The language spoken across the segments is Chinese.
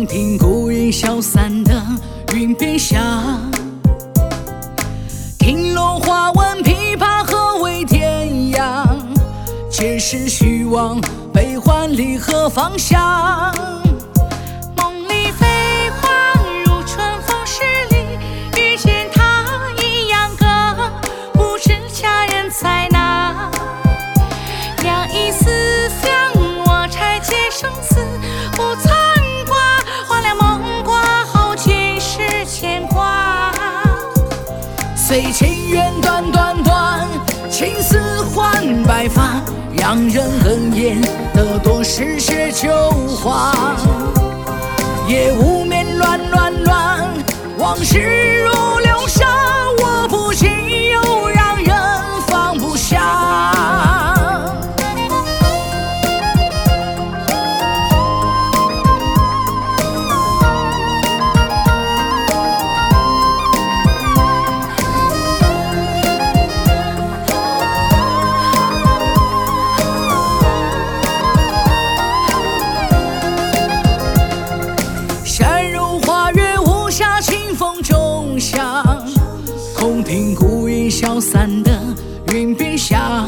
听孤影消散的云边下，听落花问琵琶何为天涯？皆是虚妄，悲欢离合方向。 梦里飞花如春风十里，遇见他一样歌，不知佳人在哪？两意思想，我拆解生死不曾挂，换了梦挂后尽是牵挂。 随情缘短短短，青丝换白发，让人哽咽，得多是些旧话。夜无眠乱乱乱，往事如流沙，我不禁又让人放不下。空听孤影消散的云边下，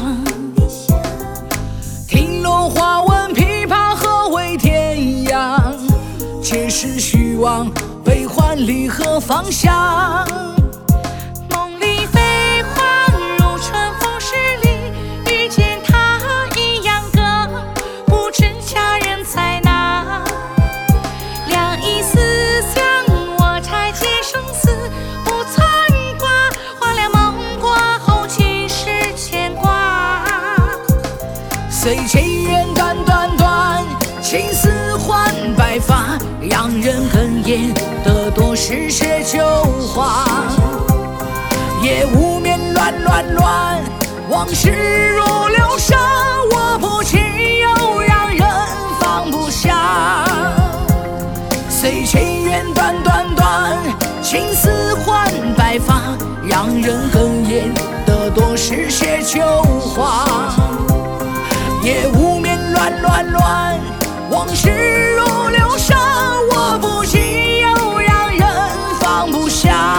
听落花问琵琶何为天涯？皆是虚妄，悲欢离合方向。 梦里飞花如春风十里，遇见他一样歌，不知佳人在哪？两意思想，我拆解生死不曾挂，换了梦挂后尽是牵挂。 随情缘短短短，青丝换白发，让人哽咽，得多是些旧话。夜无眠乱乱乱，往事如流沙，我不禁又让人放不下。随情缘短短短，青丝换白发，让人哽咽，得多是些旧话。夜无眠乱乱乱，往事如流沙，我不禁又让人放不下。